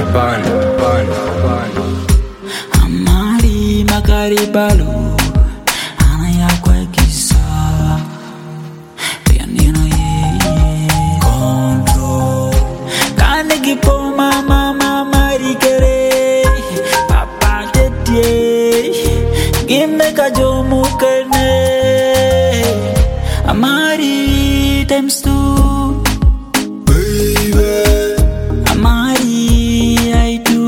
Amari makaribalo anaya kwa kisa pianino ye control kanegi po mama marikere papa tete gimme kajomu kene Amari times 2 baby Amari I do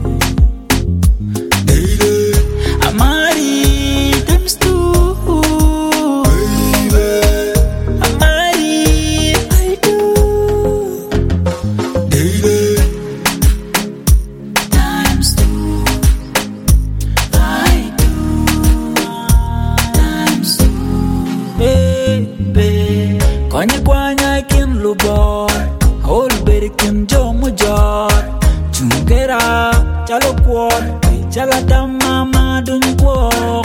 baby Amari times 2 baby Amari I do baby times 2 I do times 2 baby kwanya kin lubor hol berikim jomu jor chungera chalo kwor chala tamama dun kwor